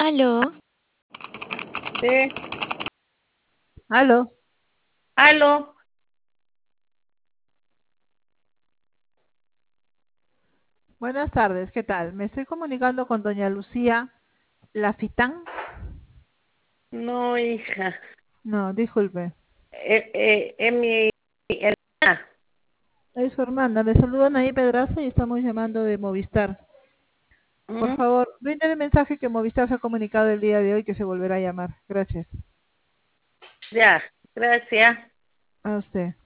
Aló, Sí, Aló, aló, buenas tardes, ¿qué tal? Me estoy comunicando con doña Lucía Lafitán. no, hija, No, disculpe, es mi hermana. es su hermana. Le saludan ahí Pedraza y estamos llamando de Movistar. Por ¿Mm? favor, bríndeme el mensaje que Movistar se ha comunicado el día de hoy que se volverá a llamar. Gracias. Ya, gracias. A usted.